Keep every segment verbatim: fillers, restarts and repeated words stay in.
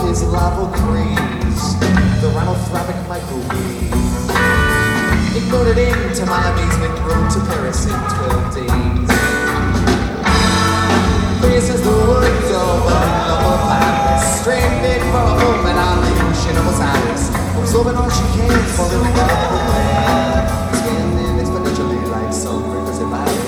his lava craze, the rhinothrappic microwave. Ignored it into my amazement, rode to Paris in twelve days. This is the woods of a double Paris, stranded for a moment on the ocean of Osiris, absorbing all she can for the incredible land, expanding exponentially like some rivers and valleys.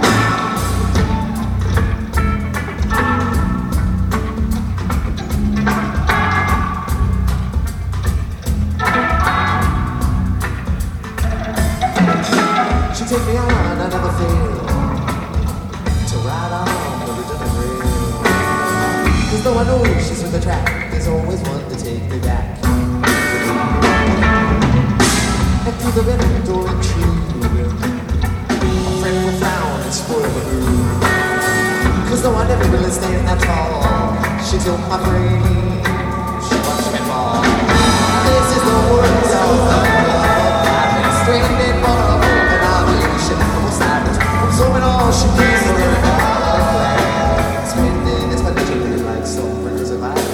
Take me on, I never fail to ride on the rhythm rail. Cause though I know she's with the track, there's always one to take me back. And through the rhythm door intrude, a friend will frown and spoil the mood. Cause though I never really stand that tall, she took my brain, she watched me fall. This is the words of love, I've been stranded for a moment. Absorbing all she can for her plan, spending exponentially like some rivers of islands.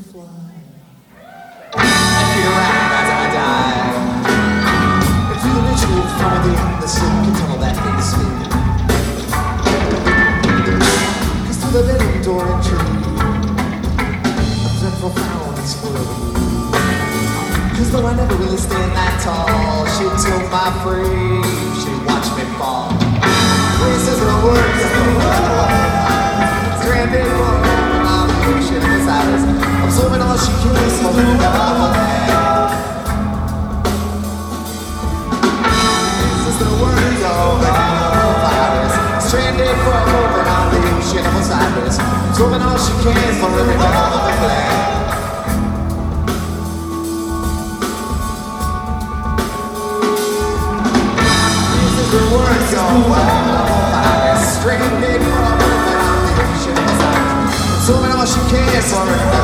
fly and feel around as I die. And through the ritual from within, the soul can tunnel that face in. Cause through the bedroom door and tree, a dreadful frown is forever blue. Cause though I never really stand that tall, she took my frame, she watched me fall. This is the worst of the world. Stranded for a moment on the ocean of desires, absorbing all she can, smoking it all day. This is the worst of the virus. Stranded for a moment on the ocean of desires, absorbing all she can, smoking it all day. The words of fire, stranded for a moment on the ocean of desire, absorbing all she can for it.